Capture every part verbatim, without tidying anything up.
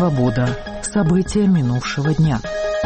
«Свобода». События минувшего дня.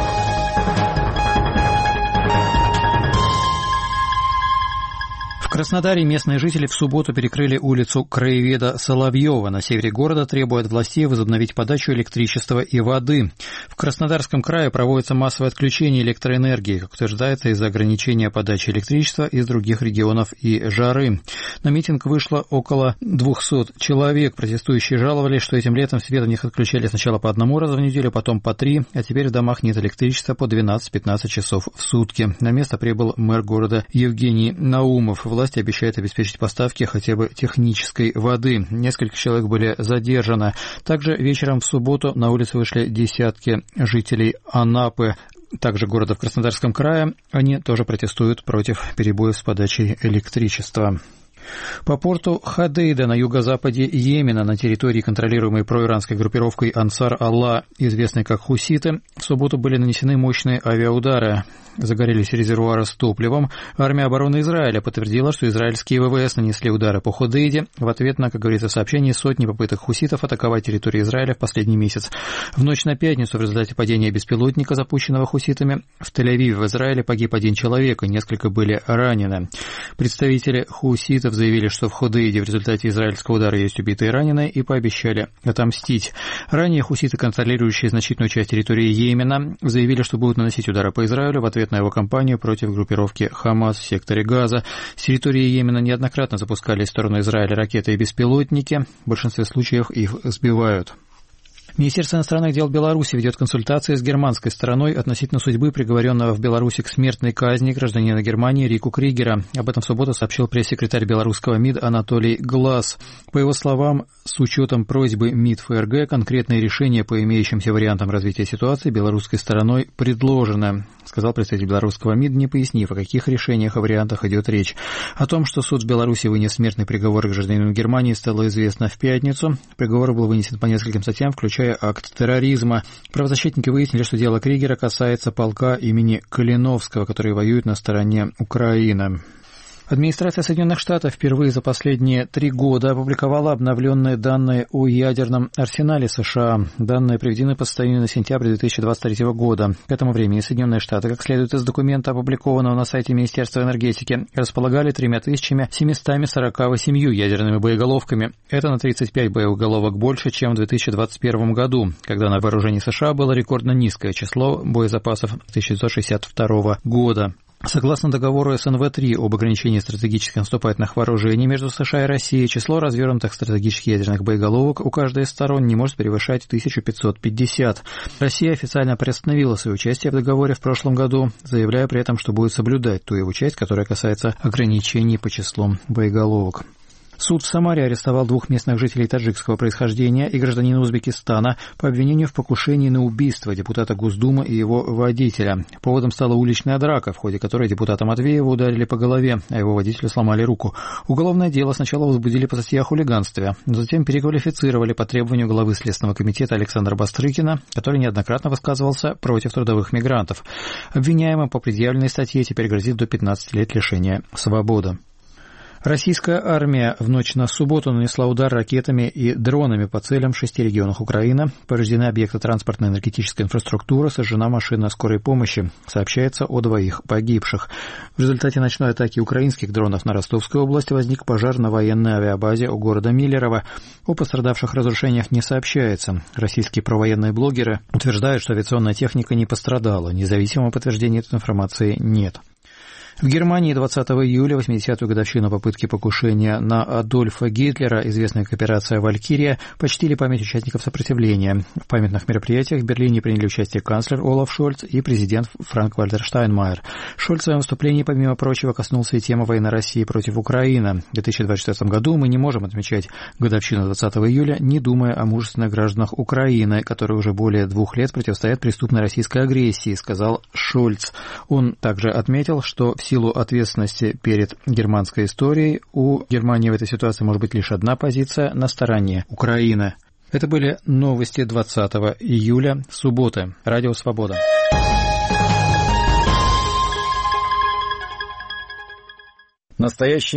В Краснодаре местные жители в субботу перекрыли улицу Краеведа Соловьева на севере города, требуя от властей возобновить подачу электричества и воды. В Краснодарском крае проводится массовое отключение электроэнергии, как утверждается, из-за ограничения подачи электричества из других регионов и жары. На митинг вышло около двухсот человек. Протестующие жаловались, что этим летом свет у них отключали сначала по одному разу в неделю, потом по три, а теперь в домах нет электричества по двенадцать-пятнадцать часов в сутки. На место прибыл мэр города Евгений Наумов. Власти обещают обеспечить поставки хотя бы технической воды. Несколько человек были задержаны. Также вечером в субботу на улицы вышли десятки жителей Анапы, также города в Краснодарском крае. Они тоже протестуют против перебоев с подачей электричества. По порту Ходейда на юго-западе Йемена, на территории, контролируемой проиранской группировкой Ансар Алла, известной как хуситы, в субботу были нанесены мощные авиаудары. Загорелись резервуары с топливом. Армия обороны Израиля подтвердила, что израильские ВВС нанесли удары по Ходейде в ответ на, как говорится в сообщении, сотни попыток хуситов атаковать территорию Израиля в последний месяц. В ночь на пятницу в результате падения беспилотника, запущенного хуситами, в Тель-Авиве в Израиле погиб один человек, и несколько были ранены. Представители хуситов заявили, что в Ходейде в результате израильского удара есть убитые и раненые, и пообещали отомстить. Ранее хуситы, контролирующие значительную часть территории Йемена, заявили, что будут наносить удары по Израилю в ответ на его кампанию против группировки Хамас в секторе Газа. С территории Йемена неоднократно запускались в сторону Израиля ракеты и беспилотники. В большинстве случаев их сбивают. Министерство иностранных дел Беларуси ведет консультации с германской стороной относительно судьбы приговоренного в Беларуси к смертной казни гражданина Германии Рику Кригера. Об этом в субботу сообщил пресс-секретарь белорусского МИД Анатолий Глаз. По его словам, с учетом просьбы МИД ФРГ, конкретное решение по имеющимся вариантам развития ситуации белорусской стороной предложено, сказал представитель белорусского МИД, не пояснив, о каких решениях и вариантах идет речь. О том, что суд в Беларуси вынес смертный приговор к гражданину Германии, стало известно в пятницу. Приговор был вынесен по нескольким статьям, включая акт терроризма. Правозащитники выяснили, что дело Кригера касается полка имени Калиновского, который воюет на стороне Украины. Администрация Соединенных Штатов впервые за последние три года опубликовала обновленные данные о ядерном арсенале США. Данные приведены по состоянию на сентябрь две тысячи двадцать третьего года. К этому времени Соединенные Штаты, как следует из документа, опубликованного на сайте Министерства энергетики, располагали тремя тысячами семьюстами сорока восемью ядерными боеголовками. Это на тридцать пять боеголовок больше, чем в две тысячи двадцать первом году, когда на вооружении США было рекордно низкое число боезапасов тысяча девятьсот шестьдесят второго года. Согласно договору эс эн вэ три об ограничении стратегических наступательных вооружений между США и Россией, число развернутых стратегических ядерных боеголовок у каждой из сторон не может превышать тысячу пятьсот пятьдесят. Россия официально приостановила свое участие в договоре в прошлом году, заявляя при этом, что будет соблюдать ту его часть, которая касается ограничений по числу боеголовок. Суд в Самаре арестовал двух местных жителей таджикского происхождения и гражданина Узбекистана по обвинению в покушении на убийство депутата Госдумы и его водителя. Поводом стала уличная драка, в ходе которой депутата Матвеева ударили по голове, а его водителю сломали руку. Уголовное дело сначала возбудили по статье о хулиганстве, но затем переквалифицировали по требованию главы Следственного комитета Александра Бастрыкина, который неоднократно высказывался против трудовых мигрантов. Обвиняемым по предъявленной статье теперь грозит до пятнадцати лет лишения свободы. Российская армия в ночь на субботу нанесла удар ракетами и дронами по целям в шести регионах Украины. Повреждены объекты транспортной и энергетической инфраструктуры, сожжена машина скорой помощи. Сообщается о двоих погибших. В результате ночной атаки украинских дронов на Ростовской области возник пожар на военной авиабазе у города Миллерово. О пострадавших разрушениях не сообщается. Российские провоенные блогеры утверждают, что авиационная техника не пострадала. Независимого подтверждения этой информации нет. В Германии двадцатого июля, восьмидесятую годовщину попытки покушения на Адольфа Гитлера, известная как операция «Валькирия», почтили память участников сопротивления. В памятных мероприятиях в Берлине приняли участие канцлер Олаф Шольц и президент Франк-Вальтер Штайнмайер. Шольц в своем выступлении, помимо прочего, коснулся и темы войны России против Украины. В две тысячи двадцать четвёртом году мы не можем отмечать годовщину двадцатого июля, не думая о мужественных гражданах Украины, которые уже более двух лет противостоят преступной российской агрессии, сказал Шольц. Он также отметил, что в В силу ответственности перед германской историей у Германии в этой ситуации может быть лишь одна позиция — на стороне Украины. Это были новости двадцатого июля, субботы. Радио «Свобода». Настоящий